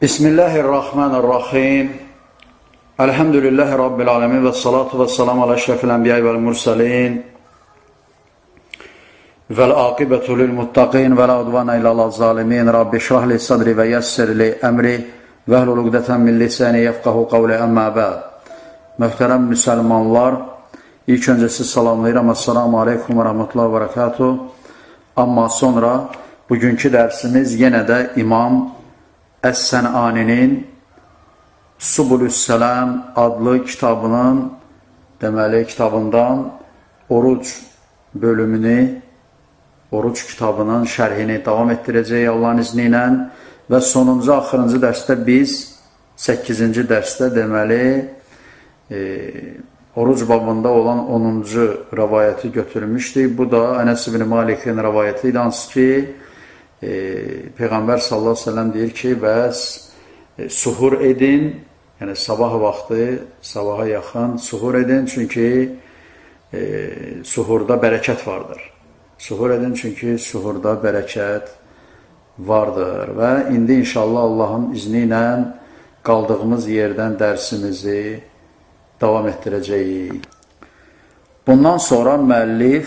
Bismillahirrahmanirrahim. Elhamdülillahi Rabbil alemin və salatu və salamu ala əşrəfil ənbiyyə vəl mursalin vəl aqibətu lil muttaqin və la udvana illə zalimin. Rabbi şrahli sadri və yəssirli əmri və hlul uqdətən min lisani yefqahu qavli əmmə bəd. Möhtərəm müsəlmanlar, ilk öncəsi salamlayıram. Assalamu aleykum və rahmetullahi və barakatuh. Amma sonra bugünkü dərsimiz yenə də İmam Əs-Sən'aninin Subulüs-Sələm adlı kitabının, kitabından oruc bölümünü, oruc kitabının şərhini davam etdirəcəyik Allahın izni ilə və sonuncu, axırıncı dərsdə biz 8-ci dərsdə oruc babında olan 10-cu rəvayəti götürmüşdük. Bu da Ənəs ibn Malikin rəvayəti idi, hansı ki Peyğəmbər sallallahu aleyhi ve sellem deyir ki, bəs suhur edin, yəni sabah vaxtı, sabaha yaxın suhur edin, çünki suhurda bərəkət vardır. Suhur edin, çünki suhurda bərəkət vardır. Və indi inşallah Allahın izni ilə qaldığımız yerdən dərsimizi davam etdirəcəyik. Bundan sonra müəllif,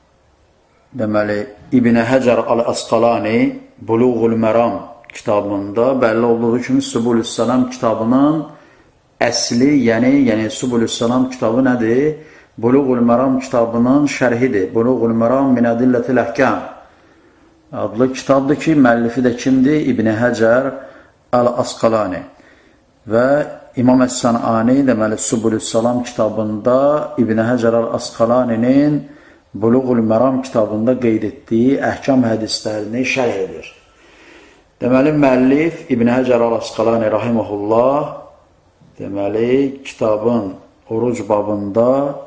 İbn Həcər Əl-Əsqalani Buluğul Məram kitabında bəlli olduğu kimi Subulüs-Sələm kitabının əsli, yəni Subulüs-Sələm kitabı nədir? Buluğul Məram kitabının şərhidir. Buluğul Məram min Ədillətil Əhkəm adlı kitabdır ki, müəllifi də kimdir? İbn Həcər Əl-Əsqalani. Və İmam Əs-Sən'ani Subulüs-Sələm kitabında İbn Həcər Əl-Əsqalaninin Buluğul Məram kitabında qeyd etdiyi əhkam hədislərini şərh edir. Deməli, müəllif İbn Həcər Əl-Əsqalani rahiməhullah, kitabın oruc babında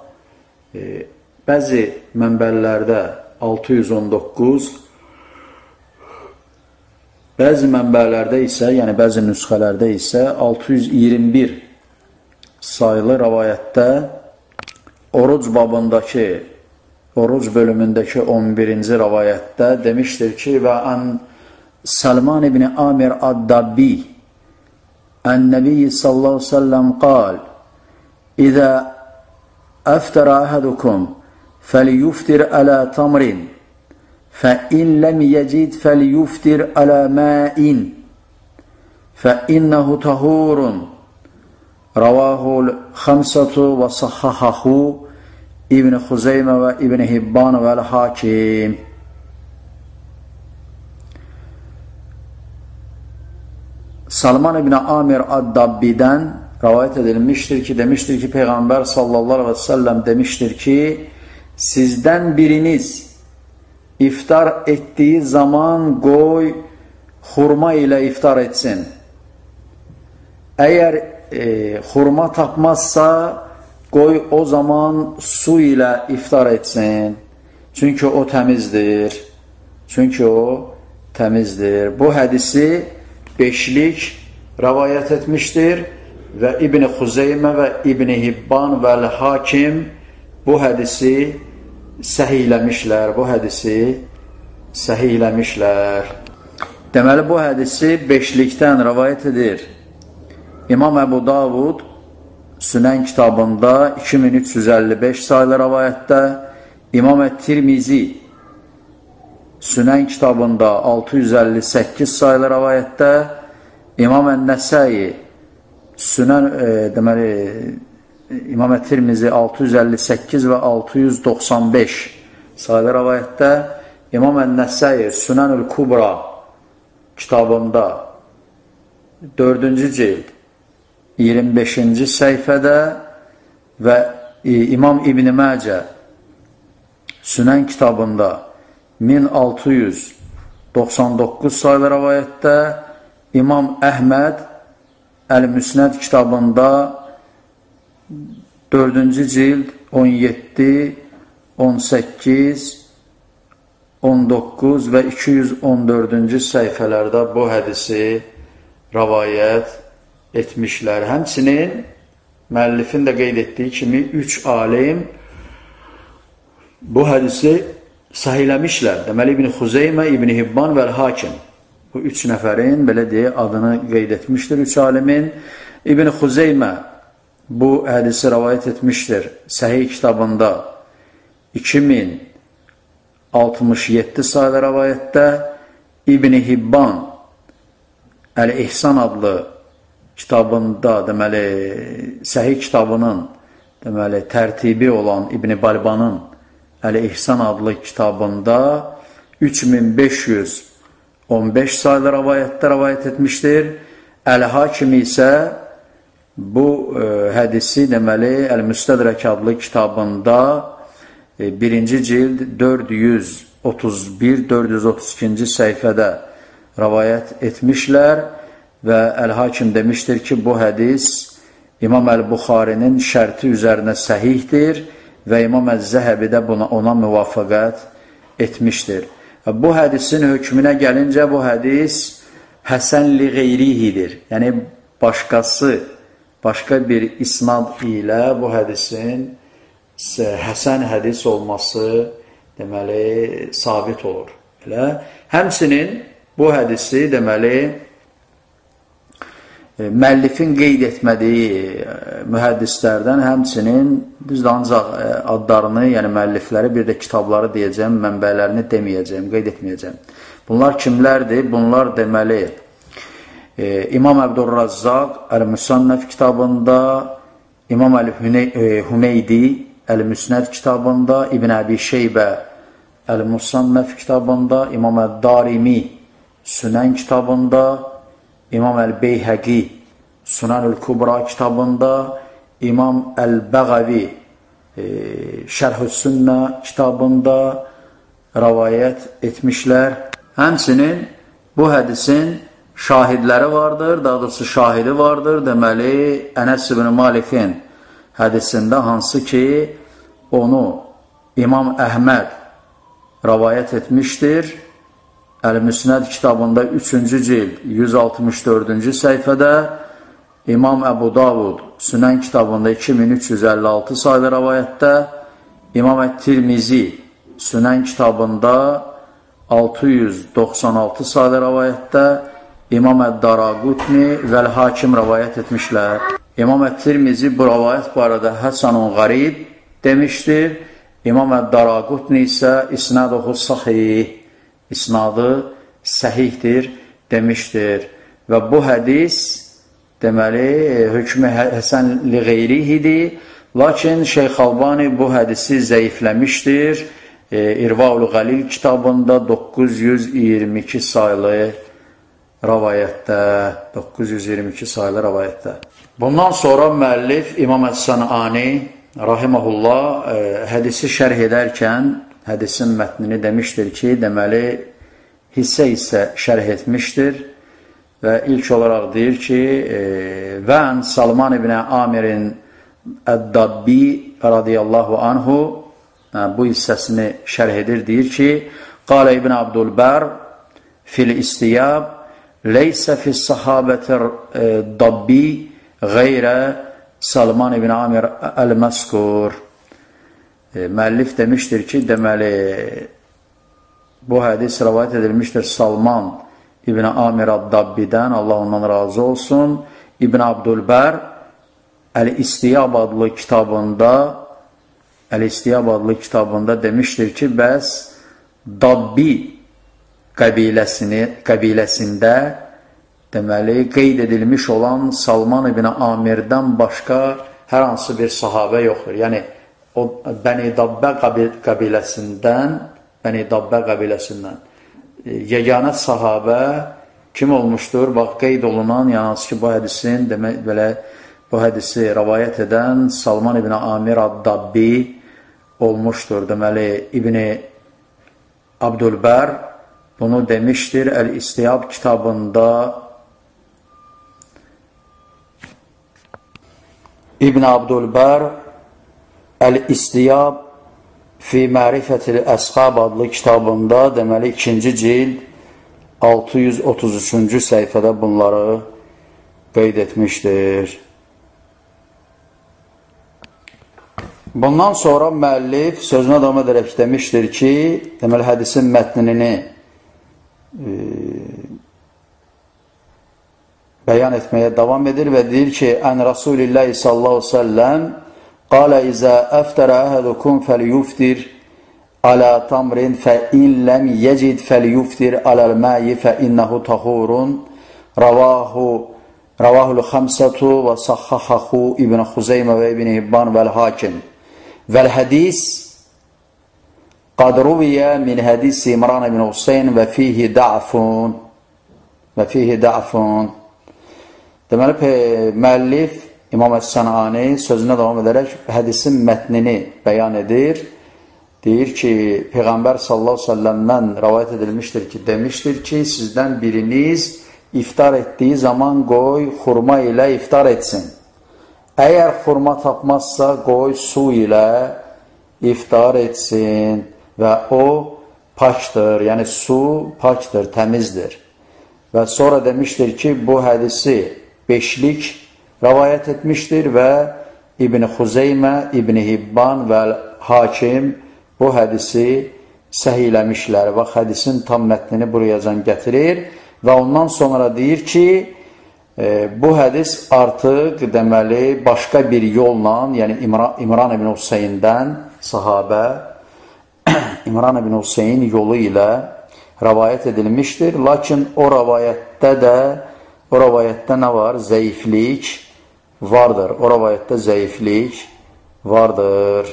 bəzi mənbələrdə 619, bəzi mənbələrdə isə, yəni bəzi nüsxələrdə isə 621 sayılı rəvayətdə oruc babındakı, oruc bölümündəki 11-ci rəvayətdə demişdir ki, və ən Səlman ibn Amir Ad-Dabbi Ən-Nəbiyyi sallallahu aleyhi ve sellem qal İzə əftərə əhədukum fəliyuftir ələ tamrin fəin ləm yəcid fəliyuftir ələ məin fəinnəhu tahurun Ravahul xəmsətu və sahhahahu İbn Xuzeymə və İbn Hibban və Əl-Hakim. Salman ibn Amir Ad-Dabbidən rəvayət edilmişdir ki, demişdir ki, Peyğəmbər sallallahu aleyhi ve sellem demişdir ki, sizdən biriniz iftar etdiyi zaman qoy xurma ilə iftar etsin. Əgər xurma tapmazsa, qoy o zaman su ilə iftar etsin. Çünki o təmizdir. Bu hədisi beşlik rəvayət etmişdir və İbn Xuzeymə və İbn Hibban və Əl-Hakim bu hədisi səhihləmişlər. Deməli, bu hədisi beşlikdən rəvayət edir İmam Əbu Davud Sünən kitabında 2355 sayılı rəvayətdə, İmam Ət-Tirmizi Sünən kitabında 658 sayılı rəvayətdə, İmam Ən-Nəsai İmam Ət-Tirmizi 658 və 695 sayılı rəvayətdə, İmam Ən-Nəsai Sünənül Kubra kitabında 4-cü cild 25-ci səhifədə və İmam İbn Məcə Sünən kitabında 1699 sayılı rəvayətdə, İmam Əhməd Əl-Müsnəd kitabında 4-cü cild 17, 18, 19 və 214-cü səhifələrdə bu hədisi rəvayət etmişlər. Həmçinin müəllifin də qeyd etdiyi kimi 3 alim bu hədisi sahihləmişlər. Deməli, İbn Xuzeymə, İbn Hibban və Əl-Hakim Bu üç nəfərin, belə deyək, adını qeyd etmişdir üç alimin. İbn Xuzeymə bu hədisi rəvayət etmişdir Səhih kitabında 2067 sayılı rəvayətdə. İbn Hibban Əl-İhsan adlı kitabında, deməli, Səhih kitabının deməli, tərtibi olan İbn Balbanın Əl-İhsan adlı kitabında 3515 sayılı rəvayətdə rəvayət etmişdir. Əl-Hakim isə bu hədisi, deməli, Əl-Müstədrək adlı kitabında 1-ci cild 431-432-ci səhifədə rəvayət etmişlər və Əl-Hakim demişdir ki, bu hədis İmam Əl-Buxarinin şərti üzərinə səhihdir və İmam Əz-Zəhəbi də ona müvafəqət etmişdir. Bu hədisin hökmünə gəlincə, bu hədis həsən li qeyrihidir. Yəni, başqa bir isnad ilə bu hədisin həsən hədis olması deməli, sabit olur. Həmçinin bu hədisi, deməli, müəllifin qeyd etmədiyi mühəddislərdən həmçinin düzdür, ancaq adlarını, yəni müəllifləri, bir də kitabları deyəcəm, mənbələrini deməyəcəm, qeyd etməyəcəm. Bunlar kimlərdir? Bunlar deməli İmam Əbdurrazzaq Əl-Müsannəf kitabında, İmam Əl-Hümeydi Əl-Müsnəd kitabında, İbn Əbi Şeybə Əl-Musannəf kitabında, İmam Əd-Darimi Sünən kitabında, İmam Əl-Beyhəqi Sunanül-Kubra kitabında, İmam Əl-Bəğəvi Şərh-ü-Sünnə kitabında rəvayət etmişlər. Həmçinin bu hədisin şahidləri vardır, daha doğrusu şahidi vardır. Deməli, Ənəs ibn Malikin hədisində, hansı ki, onu İmam Əhməd rəvayət etmişdir. Əl-Müsnəd kitabında 3-cü cild 164-cü səhifədə, İmam Əbu Davud Sünən kitabında 2356 sayılı rəvayətdə, İmam Ət-Tirmizi Sünən kitabında 696 sayılı rəvayətdə, İmam Əd-Daraqutni və Əl-Hakim rəvayət etmişlər. İmam Ət-Tirmizi bu rəvayət barədə Həsanun Qarib demişdir. İmam Əd-Daraqutni isə isnaduhu sahih, isnadı səhihdir demişdir. Və bu hədis, deməli, hökmü həsən li qeyrihidir. Lakin Şeyx Albani bu hədisi zəifləmişdir. İrvaul Qalil kitabında 922 sayılı rəvayətdə, 922 sayılı rəvayətdə. Bundan sonra müəllif İmam Əs-Sənani rahiməhullah hədisi şərh edərkən hədisin mətnini demişdir ki, deməli, hissə şərh etmişdir və ilk olaraq deyir ki, Vən Salman ibn Amirin Əd-Dabbi radiyallahu anhu bu hissəsini şərh edir, deyir ki, Qalə İbn Abdülbər fil-istiyab leysə fis-sahabətir Dabbi qeyrə Salman ibn Amir Əl-Məskur. Müəllif demişdir ki, deməli, bu hədis rəvayət edilmişdir Salman İbn Amir Əd-Dabbidən, Allah ondan razı olsun. İbn Abdülbər Əl-İstiyab adlı kitabında demişdir ki, bəs Dabbi qəbiləsində deməli, qeyd edilmiş olan Salman ibn Amirdən başqa hər hansı bir sahabə yoxdur. Yəni, o Bəni Dabbə qəbiləsindən yeganə sahabə kim olmuşdur? Bax, qeyd olunan, yalnız ki, bu hədisin, demək, belə, bu hədisi rəvayət edən Salman ibn Amir Əd-Dabbi olmuşdur. Deməli, İbn Abdülbər bunu demişdir Əl-İstiyab kitabında. İbn Abdülbər Əl-İstiyab fi Mərifətil Əshab adlı kitabında, deməli, 2-ci cild 633-cü səhifədə bunları qeyd etmişdir. Bundan sonra müəllif sözünə davam edərək demişdir ki, deməli, hədisin mətnini bəyan etməyə davam edir və deyir ki, ən Rasulillahi sallallahu aleyhi ve sellem qalə izə əftərə əhədukum fəliyuftir alə tamrin fə in ləm yecid fəliyuftir aləl məyi fə innəhu tahurun ravahul xəmsətu və sahhahahu İbn Xuzeymə və İbn Hibban vəl hakim vəl hədis qad ruviyə min hədisi İmran ibn Huseyn və fihi da'fun deməli, müəllif İmam Əs-Sənani sözünə davam edərək hədisin mətnini bəyan edir. Deyir ki, Peyğəmbər sallallahu aleyhi ve sellemdən rəvayət edilmişdir ki, demişdir ki, sizdən biriniz iftar etdiyi zaman qoy xurma ilə iftar etsin. Əgər xurma tapmazsa, qoy su ilə iftar etsin və o pakdır, yəni su pakdır, təmizdir. Və sonra demişdir ki, bu hədisi beşlik rəvayət etmişdir və İbn Xuzeymə, İbn Hibban və Hakim bu hədisi səhiyləmişlər. Bax, hədisin tam mətnini buraya gətirir və ondan sonra deyir ki, bu hədis artıq deməli başqa bir yolla, yəni İmran ibn Hüseyndən sahabə İmran ibn Hüseyin yolu ilə rəvayət edilmişdir. Lakin o rəvayətdə nə var? Zəiflik vardır. O rəvayətdə zəiflik vardır.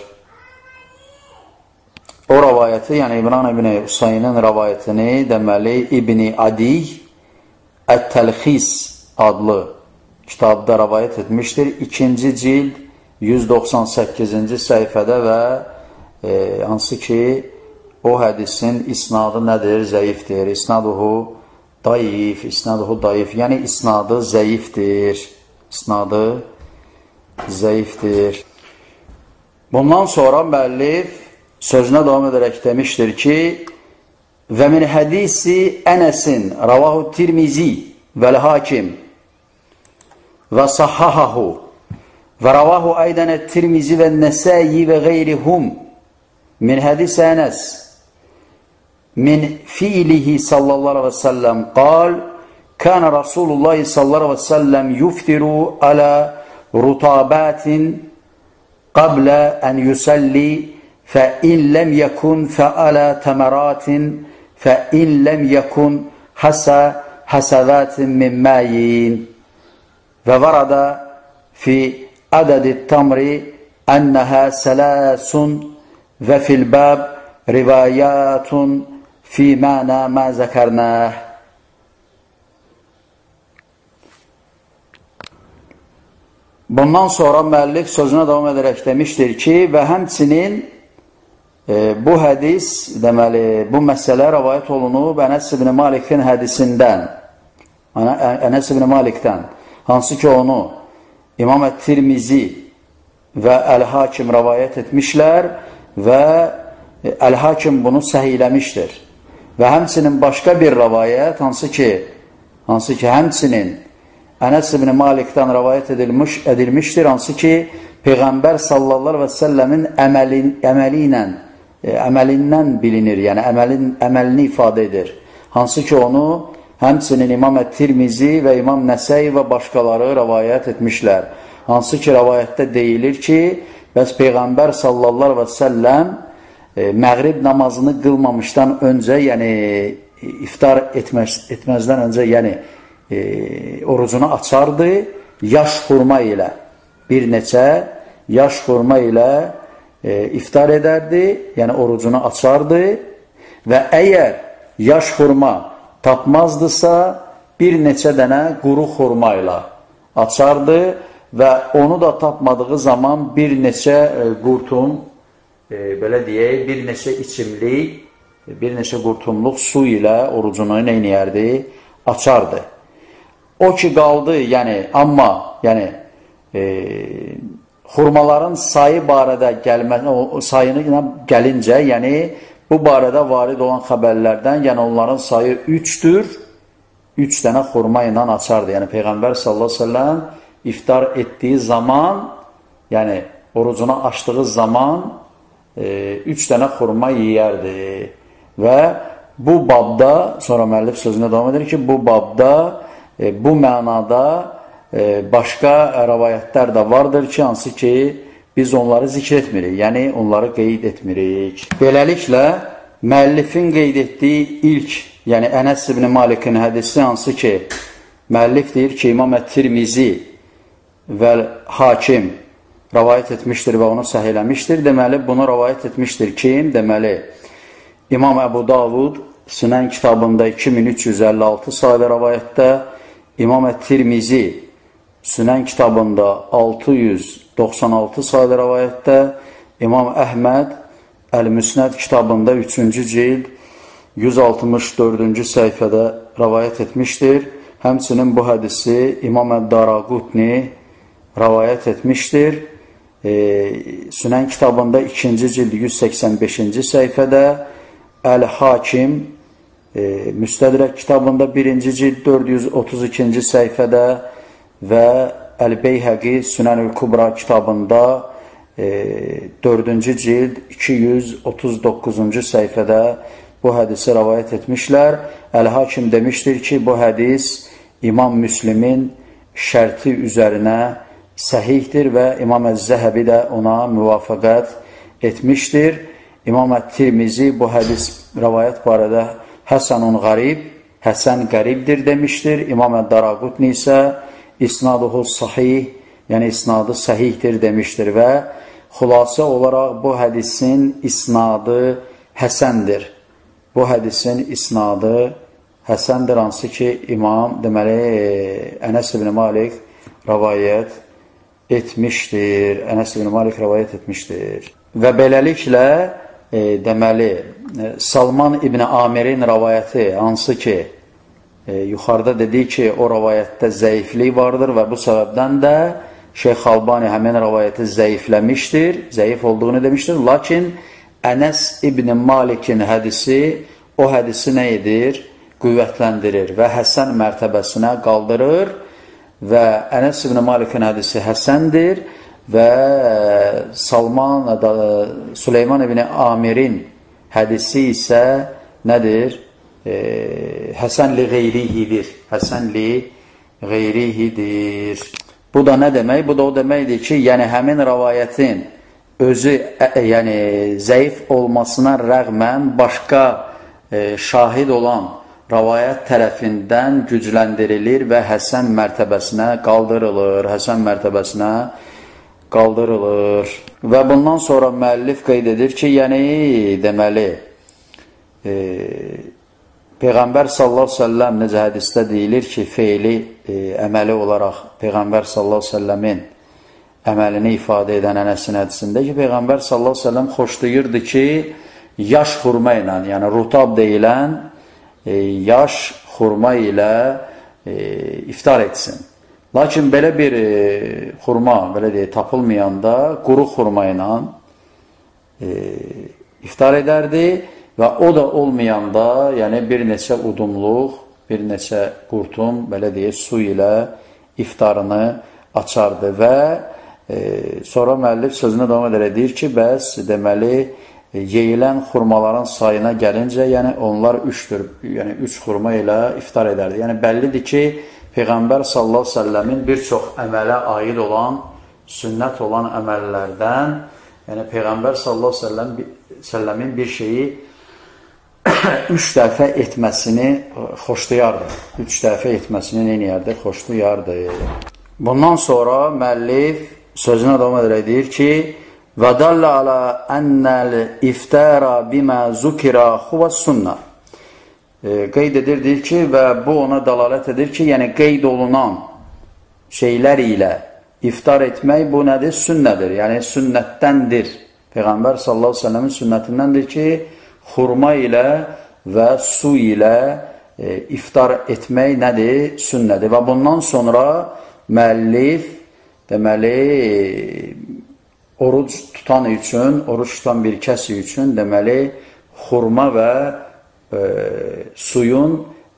O rəvayəti, yəni İmran ibn Hüseynin rəvayətini deməli İbn Adiy Ət-Təlxis adlı kitabda rəvayət etmişdir. 2-ci cild 198-ci səhifədə və hansı ki o hədisin isnadı nədir? Zəifdir. İsnaduhu dayif, yəni isnadı zəifdir. İsnadı zəifdir. Bundan sonra müəllif sözünə davam edərək demişdir ki, və min hədisi Ənəsin ravahu Tirmizi vəl-Hakim və sahhahahu və ravahu aydan Tirmizi və Nəsəyi və qeyrihum min hədisi Ənəs min fiilihi sallallahu aleyhi ve sellem qal kânə Rasulullahi sallallahu aleyhi ve sellem yuftiru alə rutabatin qablə ən yusalli فَإِنْ لَمْ يَكُنْ فَعَلَى تَمَرَاتٍ فَإِنْ لَمْ يَكُنْ حَسَوَاتٍ مِنْ مَايٍ وَوَرَدَ فِي عَدَدِ التَّمْرِ أَنَّهَا سَلَاسٌ وَفِي الْبَابِ رِوَايَاتٌ فِي مَعْنَى مَا ذَكَرْنَاهُ. Bundan sonra müəllif sözünə davam edərək demişdir ki, və həmçinin bu hədis, deməli, bu məsələ rəvayət olunub Ənəs ibn Malikin hədisindən, Ənəs ibn Malikdən, hansı ki onu İmam Ət-Tirmizi və Əl-Hakim rəvayət etmişlər və Əl-Hakim bunu səhiyləmişdir. Və həmçinin başqa bir rəvayət, hansı ki həmçinin Ənəs ibn Malikdən rəvayət edilmişdir, hansı ki Peyğəmbər sallallahu aleyhi və səlləmin əməlindən bilinir, yəni əməlini ifadə edir. Hansı ki onu həmçinin İmam Ət-Tirmizi və İmam Nəsəyi və başqaları rəvayət etmişlər. Hansı ki rəvayətdə deyilir ki, bəs Peyğəmbər sallallahu aleyhi və səlləm məğrib namazını qılmamışdan öncə, yəni iftar etməzdən öncə, yəni orucunu açardı, yaş xurma ilə, bir neçə yaş xurma ilə iftar edərdi, yəni orucunu açardı və əgər yaş xurma tapmazdısa, bir neçə dənə quru xurma ilə açardı və onu da tapmadığı zaman bir neçə qurtum, belə deyək, bir neçə içimlik, bir neçə qurtumluq su ilə orucunu neyniyərdi? Açardı. O ki qaldı, yəni, amma, yəni, xurmaların sayı barədə sayını gəlincə, yəni, bu barədə varid olan xəbərlərdən, yəni, onların sayı 3-dür, 3 dənə xurma ilə açardı. Yəni, Peyğəmbər sallallahu aleyhi ve sellem iftar etdiyi zaman, yəni, orucunu açdığı zaman 3 dənə xurma yiyərdi. Və bu babda, sonra müəllif sözünə davam edir ki, bu babda bu mənada başqa rəvayətlər də vardır ki, hansı ki, biz onları zikr etmirik, yəni onları qeyd etmirik. Beləliklə, müəllifin qeyd etdiyi ilk, yəni Ənəs ibn Malikin hədisi hansı ki, müəllif deyir ki, İmam Ət-Tirmizi və Hakim rəvayət etmişdir və onu səhihləmişdir. Deməli, bunu rəvayət etmişdir kim? Deməli, İmam Əbu Davud Sünən kitabında 2356 sayılı rəvayətdə, İmam Ət-Tirmizi Sünən kitabında 696 sayılı rəvayətdə, İmam Əhməd Əl-Müsnəd kitabında 3-cü cild 164-cü səhifədə rəvayət etmişdir. Həmçinin bu hədisi İmam Əd-Daraqutni rəvayət etmişdir. Sünən kitabında 2-ci cild 185-ci səhifədə, Əl-Hakim Müstədrək kitabında 1-ci cild 432-ci səhifədə və Əl-Beyhəqi Sünənül-Kubra kitabında 4-cü cild 239-cu səhifədə bu hədisi rəvayət etmişlər. Əl-Hakim demişdir ki, bu hədis İmam Müslimin şərti üzərinə səhihdir və İmam Əz-Zəhəbi də ona müvafəqət etmişdir. İmam Ət-Tirmizi bu hədis rəvayət barədə Həsənun Qarib, Həsən qəribdir demişdir. İmam Əd-Daraqutni isə isnaduhu sahih, yəni isnadı səhihdir demişdir və xülasə olaraq bu hədisin isnadı Həsəndir. Bu hədisin isnadı Həsəndir, hansı ki, İmam, deməli, Ənəs ibn Malik rəvayət etmişdir. Ənəs ibn Malik rəvayət etmişdir. Və beləliklə, deməli, Salman ibn Amirin rəvayəti, hansı ki, yuxarıda dedik ki, o rəvayətdə zəiflik vardır və bu səbəbdən də Şeyx Albani həmin rəvayəti zəifləmişdir, zəif olduğunu demişdir. Lakin Ənəs ibn Malikin hədisi o hədisi nə edir? Qüvvətləndirir və Həsən mərtəbəsinə qaldırır və Ənəs ibn Malikin hədisi Həsəndir və Süleyman ibn Amirin hədisi isə nədir? Həsən li qeyrihidir. Həsən li qeyrihidir. Bu da nə demək? Bu da o deməkdir ki, yəni həmin rəvayətin özü yəni zəif olmasına rəğmən başqa şahid olan rəvayət tərəfindən gücləndirilir və Həsən mərtəbəsinə qaldırılır. Həsən mərtəbəsinə qaldırılır. Və bundan sonra müəllif qeyd edir ki, yəni deməli Peyğəmbər sallallahu əleyhi və səlləm necə hədisdə deyilir ki, feili əməli olaraq Peyğəmbər sallallahu əleyhi və səlləmin əməlini ifadə edən Ənəsin hədisində ki, Peyğəmbər sallallahu əleyhi və səlləm xoşlayırdı ki, yaş xurma ilə, yəni rutab deyilən yaş xurma ilə iftar etsin. Lakin belə bir xurma, belə deyək, tapılmayanda quru xurma ilə iftar edərdi və o da olmayanda, yəni bir neçə udumluq, bir neçə qurtum, belə deyək, su ilə iftarını açardı və sonra müəllif sözünə davam edərək deyir ki, bəs deməli, yeyilən xurmaların sayına gəlincə, yəni onlar 3-dür, yəni 3 xurma ilə iftar edərdi. Yəni bəllidir ki, Peyğəmbər sallallahu əleyhi və səlləmin bir çox əmələ aid olan, sünnət olan əməllərdən, yəni Peyğəmbər sallallahu əleyhi və səlləmin bir şeyi 3 dəfə etməsini xoşlayardı. 3 dəfə etməsini neyniyərdi? Xoşlayardı. Bundan sonra müəllif sözünə davam edərək deyir ki, وَدَلَّ عَلَى أَنَّ الْإِفْتَارَ بِمَا ذُكِرَ هُوَ السُنَّةِ Qeyd edir, deyir ki, və bu ona dalalət edir ki, yəni qeyd olunan şeylər ilə iftar etmək bu nədir? Sünnədir, yəni sünnətdəndir. Peyğəmbər sallallahu əleyhi və səlləmin sünnətindəndir ki, xurma ilə və su ilə iftar etmək nədir? Sünnədir. Və bundan sonra müəllif deməli oruc tutan üçün, oruc tutan bir kəsi üçün deməli xurma və suyun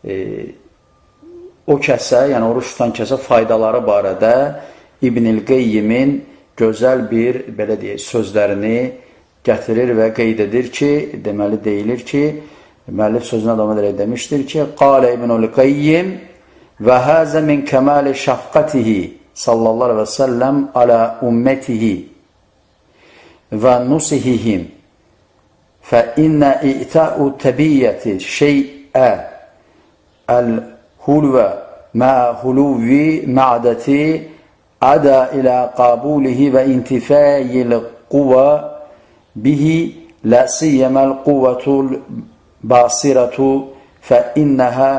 o kəsə, yəni oruç tutan kəsə faydaları barədə İbn-i Qeyyimin gözəl bir, belə deyək, sözlərini gətirir və qeyd edir ki, deməli deyilir ki, müəllif sözünə davam edərək demişdir ki, Qalə İbn-i Qeyyim və həzə min kəməli şəfqətihi sallallahu aleyhi və səlləm alə ümmetihi və nusihihim fə innə i'ta'u təbiyyəti şey'ə əl-hulvə mə huluvi mə'dəti adə ilə qabulihi və intifayil quvə bihi لا سيما القوة الباصرة فإنها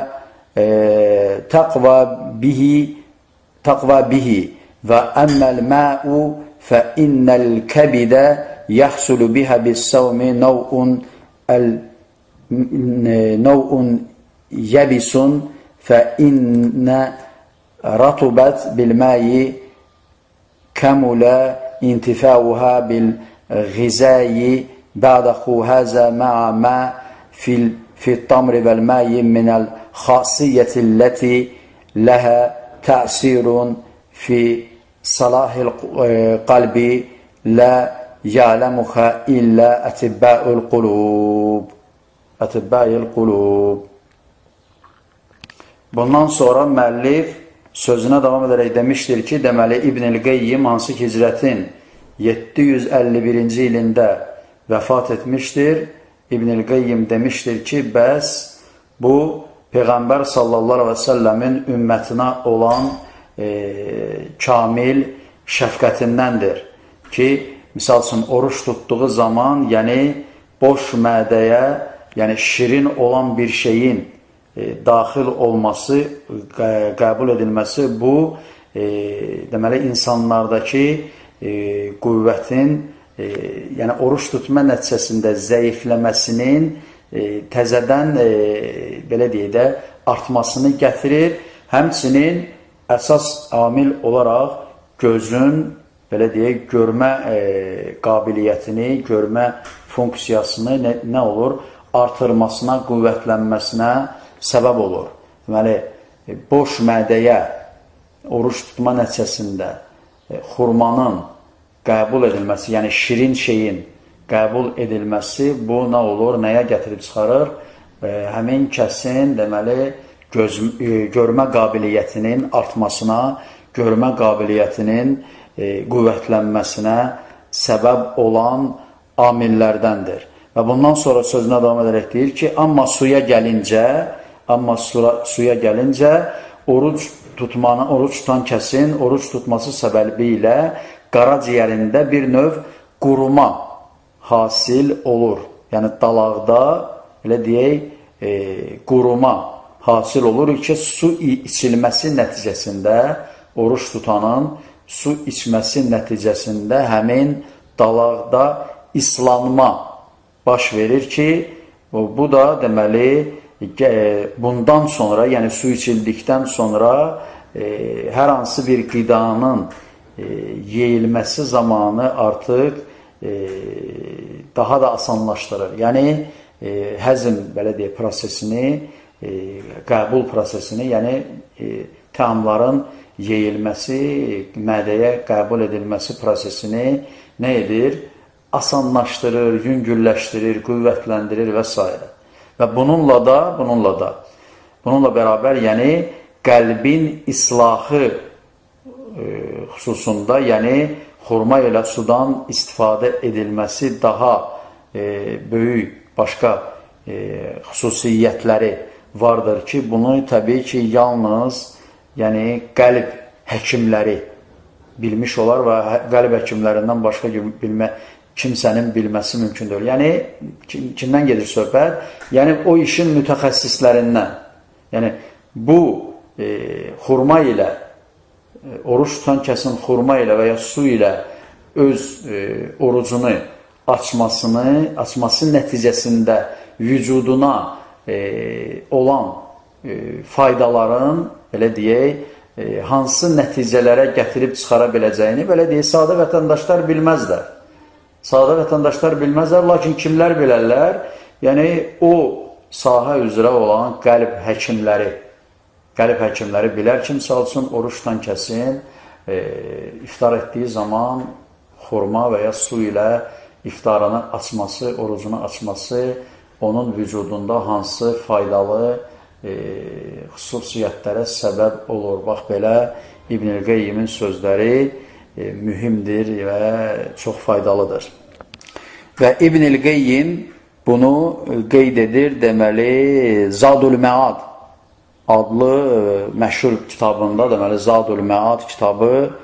تقوى به وأما الماء فإن الكبد يحصل بها بالصوم نوع يبس فإن رطبت بالماء كمل انتفاعها بالغذاء بعده هذا مع ما في التمر والماء من الخاصية التي لها تأثير في صلاح القلب لا يعلمها إلا أطباء القلوب. Bundan sonra müəllif sözünə davam edərək demişdir ki, deməli İbn-i Qeyyim hansı ki hicrətin 751-ci ilində vəfat etmişdir. İbn-i Qeyyim demişdir ki, bəs bu Peyğəmbər sallallahu aleyhi və səlləmin ümmətinə olan kamil şəfqətindəndir ki, misal üçün oruç tutduğu zaman, yəni boş mədəyə, yəni şirin olan bir şeyin daxil olması, qəbul edilməsi bu, deməli, insanlardakı qüvvətin, yəni oruç tutma nəticəsində zəifləməsinin təzədən, belə deyək də, artmasını gətirir. Həmçinin əsas amil olaraq gözün, belə deyək, görmə qabiliyyətini, görmə funksiyasını nə olur? Artırmasına, qüvvətlənməsinə səbəb olur. Deməli, boş mədəyə oruç tutma nəticəsində xurmanın qəbul edilməsi, yəni şirin şeyin qəbul edilməsi, bu nə olur, nəyə gətirib çıxarır? Həmin kəsin, deməli, görmə qabiliyyətinin artmasına, görmə qabiliyyətinin qüvvətlənməsinə səbəb olan amillərdəndir. Və bundan sonra sözünə davam edərək deyir ki, amma suya gəlincə, oruç tutan kəsin oruç tutması səbəbi ilə qaraciyərində bir növ quruma hasil olur. Yəni, dalaqda, elə deyək, quruma hasil olur ki, su içilməsi nəticəsində, oruç tutanın su içməsi nəticəsində həmin dalaqda islanma baş verir ki, bu da deməli, bundan sonra, yəni su içildikdən sonra hər hansı bir qidanın yeyilməsi zamanı artıq daha da asanlaşdırır. Yəni, həzm, belə deyək, prosesini, qəbul prosesini, yəni təamların yeyilməsi, mədəyə qəbul edilməsi prosesini nə edir? Asanlaşdırır, yüngülləşdirir, qüvvətləndirir və s. Və bununla bərabər, yəni qəlbin islahı xüsusunda, yəni xurma ilə sudan istifadə edilməsi daha böyük başqa xüsusiyyətləri vardır ki, bunu təbii ki, yalnız yəni qəlb həkimləri bilmiş olar və qəlb həkimlərindən başqa kimsənin bilməsi mümkün deyil. Yəni, kimdən gedir söhbət? Yəni, o işin mütəxəssislərindən. Yəni, bu xurma ilə, oruç tutan kəsin xurma ilə və ya su ilə öz orucunu açması nəticəsində vücuduna olan faydaların, belə deyək, hansı nəticələrə gətirib çıxara biləcəyini, belə deyək, sadə vətəndaşlar bilməzlər. Sadə vətəndaşlar bilməzlər, lakin kimlər bilərlər? Yəni, o sahə üzrə olan qəlb həkimləri bilər ki, misal üçün, oruç tutan kəsin iftar etdiyi zaman xurma və ya su ilə iftarını açması, orucunu açması onun vücudunda hansı faydalı xüsusiyyətlərə səbəb olur. Bax, belə İbn-i Qeyyimin sözləri mühümdir və çox faydalıdır. Və İbn-i Qeyyim bunu qeyd edir, deməli, Zadul Məad adlı məşhur kitabında, deməli, Zadul Məad kitabı